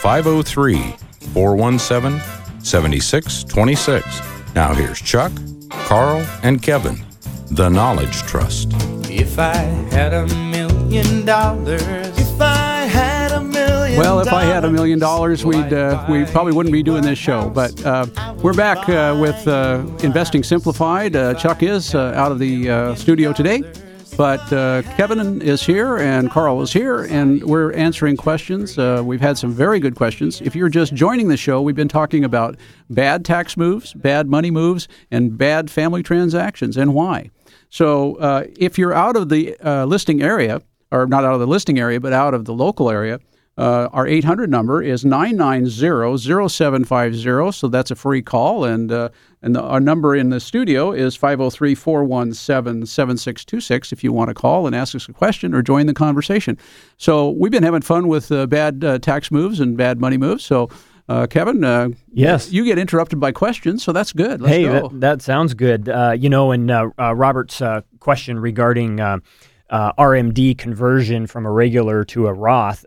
503-417-7626. Now here's Chuck, Carl, and Kevin, the Knowledge Trust. If I had $1 million, if I had $1 million. Well, if I had $1 million, we probably wouldn't be doing this show. But we're back with Investing Simplified. Chuck is out of the studio today. But Kevin is here and Carl is here, and we're answering questions. We've had some very good questions. If you're just joining the show, we've been talking about bad tax moves, bad money moves, and bad family transactions, and why. So if you're out of the listing area, or not out of the listing area, but out of the local area, our 800 number is 990-0750, so that's a free call, and our number in the studio is 503-417-7626 if you want to call and ask us a question or join the conversation. So we've been having fun with bad tax moves and bad money moves, so Kevin, yes, you get interrupted by questions, so that's good. Let's go. That sounds good. And Robert's question regarding RMD conversion from a regular to a Roth.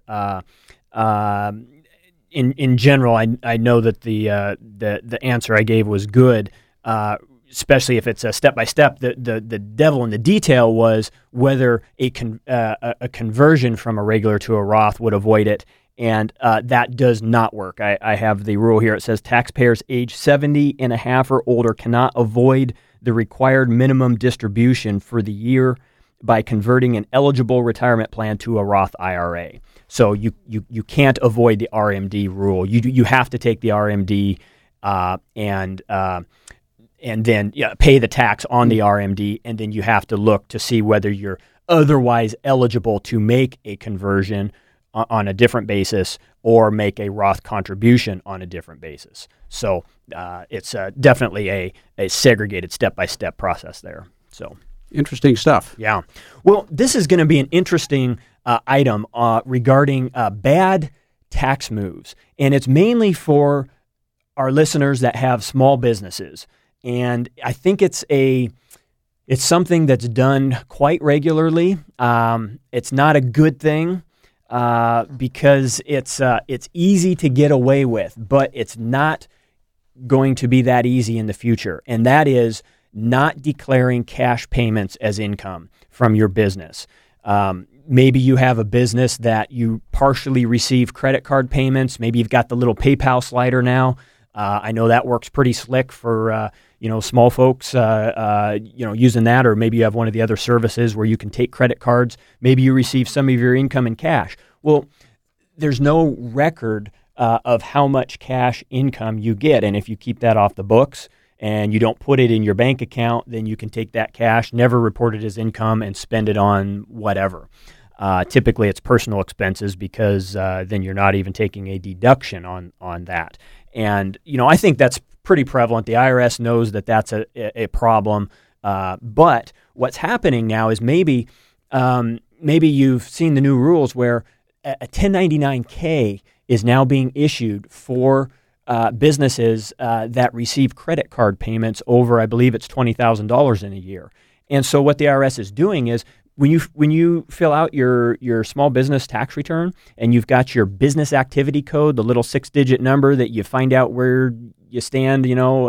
In general, I know that the answer I gave was good, especially if it's a step by step. The devil in the detail was whether a conversion from a regular to a Roth would avoid it. And that does not work. I have the rule here. It says taxpayers age 70 and a half or older cannot avoid the required minimum distribution for the year by converting an eligible retirement plan to a Roth IRA. So you can't avoid the RMD rule. You have to take the RMD and then pay the tax on the RMD, and then you have to look to see whether you're otherwise eligible to make a conversion on a different basis or make a Roth contribution on a different basis. So it's definitely a segregated step-by-step process there. So interesting stuff. Yeah. Well, this is going to be an interesting item regarding bad tax moves, and it's mainly for our listeners that have small businesses. And I think it's something that's done quite regularly. It's not a good thing. Because it's easy to get away with, but it's not going to be that easy in the future. And that is not declaring cash payments as income from your business. Maybe you have a business that you partially receive credit card payments. Maybe you've got the little PayPal slider now. I know that works pretty slick for small folks using that, or maybe you have one of the other services where you can take credit cards. Maybe you receive some of your income in cash. Well, there's no record of how much cash income you get, and if you keep that off the books and you don't put it in your bank account, then you can take that cash, never report it as income, and spend it on whatever. Typically, it's personal expenses because then you're not even taking a deduction on that. And, I think that's pretty prevalent. The IRS knows that that's a problem. But what's happening now is maybe you've seen the new rules where a 1099-K is now being issued for businesses that receive credit card payments over, I believe it's $20,000 in a year. And so what the IRS is doing is when you fill out your small business tax return and you've got your business activity code, the little 6-digit number that you find out where you stand,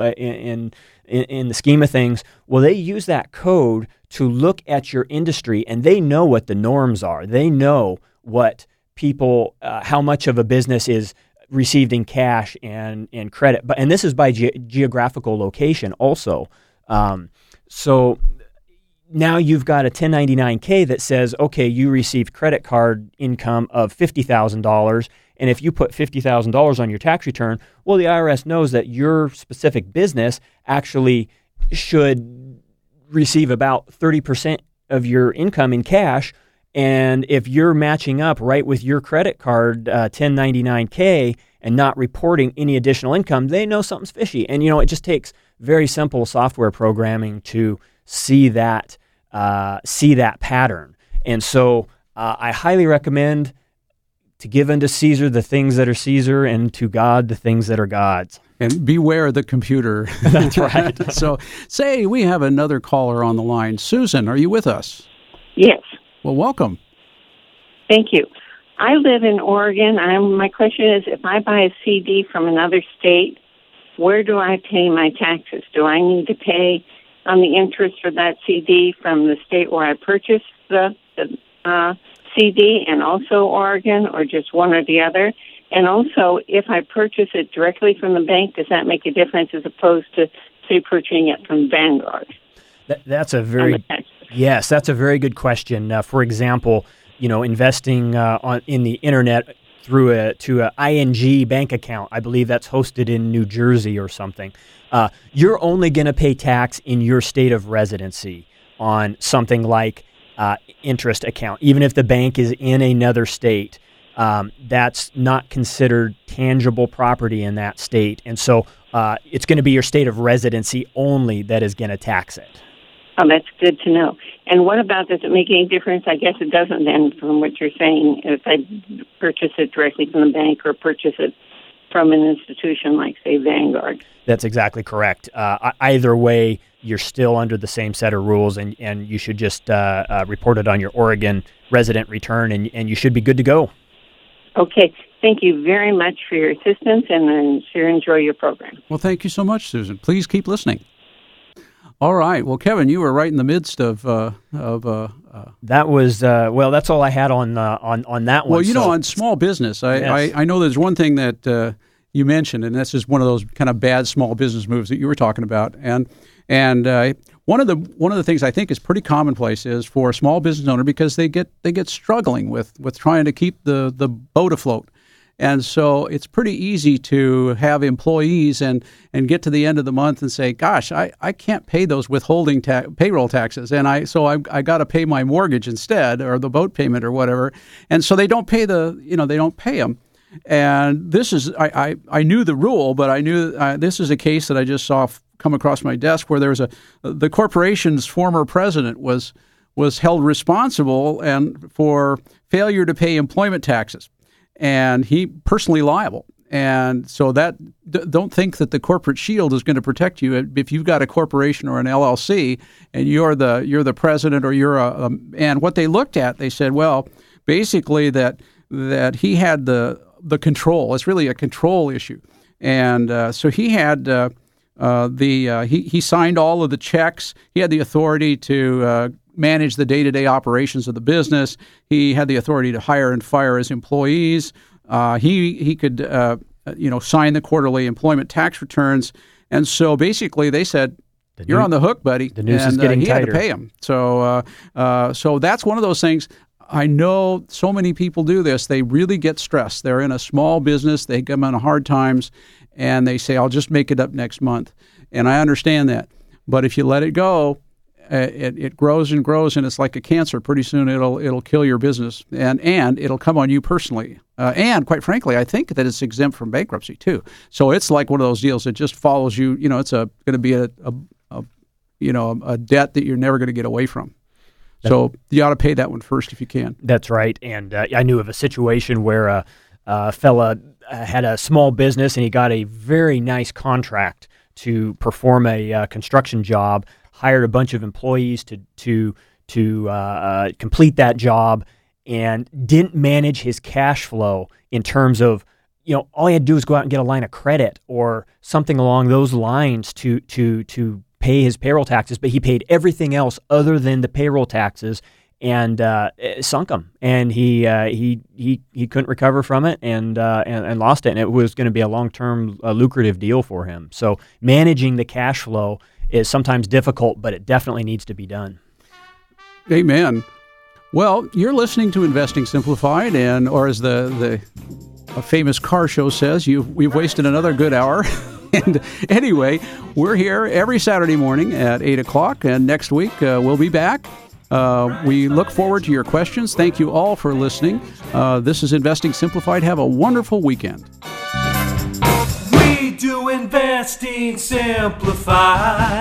in the scheme of things, well, they use that code to look at your industry, and they know what the norms are. They know what people, how much of a business is received in cash and credit. And this is by geographical location also. So now you've got a 1099-K that says, okay, you received credit card income of $50,000, and if you put $50,000 on your tax return, well, the IRS knows that your specific business actually should receive about 30% of your income in cash, and if you're matching up right with your credit card 1099-K and not reporting any additional income, they know something's fishy. And, it just takes very simple software programming to see that pattern. And so I highly recommend to give unto Caesar the things that are Caesar and to God the things that are God's. And beware the computer. That's right. So say we have another caller on the line. Susan, are you with us? Yes. Well, welcome. Thank you. I live in Oregon. My question is, if I buy a CD from another state, where do I pay my taxes? Do I need to pay on the interest for that CD from the state where I purchased the CD and also Oregon, or just one or the other? And also, if I purchase it directly from the bank, does that make a difference as opposed to, say, purchasing it from Vanguard? That's a very Yes, that's a very good question. For example, investing in the internet to an ING bank account. I believe that's hosted in New Jersey or something. You're only going to pay tax in your state of residency on something like interest account, even if the bank is in another state. That's not considered tangible property in that state, and so it's going to be your state of residency only that is going to tax it. Oh, that's good to know. And what about, does it make any difference? I guess it doesn't then, from what you're saying, if I purchase it directly from the bank or purchase it from an institution like, say, Vanguard. That's exactly correct. Either way, you're still under the same set of rules, and you should just report it on your Oregon resident return, and you should be good to go. Okay. Thank you very much for your assistance, and I sure enjoy your program. Well, thank you so much, Susan. Please keep listening. All right. Well, Kevin, you were right in the midst of that was that's all I had on that one. Well, on small business, I know there's one thing that you mentioned, and that's just one of those kind of bad small business moves that you were talking about, and one of the things I think is pretty commonplace is for a small business owner, because they get struggling with trying to keep the boat afloat. And so it's pretty easy to have employees and get to the end of the month and say, gosh, I can't pay those withholding payroll taxes. And I got to pay my mortgage instead, or the boat payment or whatever. And so they don't pay they don't pay them. And this is, I knew the rule, but I knew this is a case that I just saw come across my desk where there was the corporation's former president was held responsible and for failure to pay employment taxes. And he personally liable. And so don't think that the corporate shield is going to protect you if you've got a corporation or an LLC and you're the president, or and what they looked at, they said, well, basically that he had the control. It's really a control issue. And so he had he signed all of the checks. He had the authority to manage the day-to-day operations of the business. He had the authority to hire and fire his employees. He could sign the quarterly employment tax returns. And so basically they said, you're on the hook, buddy. The noose is getting tighter. He had to pay him. So that's one of those things. I know so many people do this. They really get stressed. They're in a small business. They come on hard times, and they say, I'll just make it up next month. And I understand that. But if you let it go, it grows and grows, and it's like a cancer. Pretty soon it'll kill your business, and it'll come on you personally. And quite frankly, I think that it's exempt from bankruptcy too. So it's like one of those deals that just follows you. It's going to be a debt that you're never going to get away from. So you ought to pay that one first if you can. That's right. And I knew of a situation where a fella had a small business, and he got a very nice contract to perform a construction job. Hired a bunch of employees to complete that job, and didn't manage his cash flow in terms of, all he had to do was go out and get a line of credit or something along those lines to pay his payroll taxes, but he paid everything else other than the payroll taxes, and it sunk him. And he couldn't recover from it, and lost it. And it was going to be a long-term lucrative deal for him. So managing the cash flow is sometimes difficult, but it definitely needs to be done. Amen. Well, you're listening to Investing Simplified, or as a famous car show says, we've wasted another good hour. And anyway, we're here every Saturday morning at 8 o'clock, and next week we'll be back. We look forward to your questions. Thank you all for listening. This is Investing Simplified. Have a wonderful weekend. We do Investing Simplified.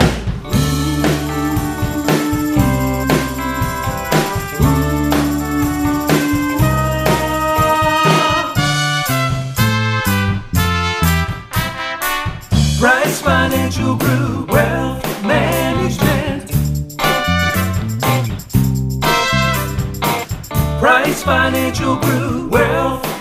Bryce Financial Group, Wealth Management. Bryce Financial Group, Wealth